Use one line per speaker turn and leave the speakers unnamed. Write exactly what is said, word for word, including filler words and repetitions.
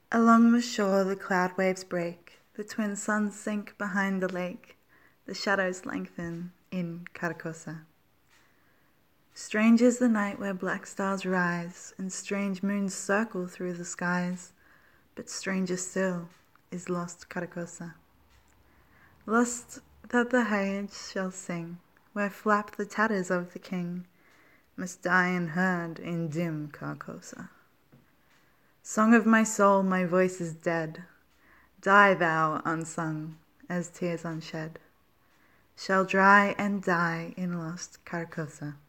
Along the shore the cloud waves break, the twin suns sink behind the lake, the shadows lengthen in Carcosa. Strange is the night where black stars rise, and strange moons circle through the skies, but stranger still is lost Carcosa. Lost that the Haids shall sing, where flap the tatters of the king, must die unheard in dim Carcosa. Song of my soul, my voice is dead. Die thou unsung, as tears unshed shall dry and die in lost Carcosa.